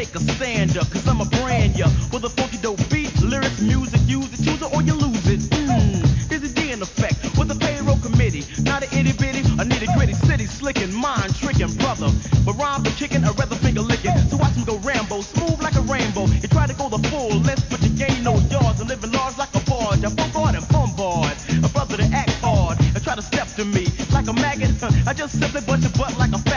take a stand up, cause I'm a brand ya. With a funky dope beat, lyrics, music, use it, choose it or you lose it. There's a D in effect with a payroll committee. Not an itty bitty, a nitty gritty city, slicking, mind tricking, brother. But rhymes are kicking, I'd rather finger licking. So watch him go Rambo, smooth like a rainbow. You try to go the full length, but you gain no yards. And living large like a barge. I bombard and bombard. A brother to act hard and try to step to me like a maggot. I just simply bust your butt like a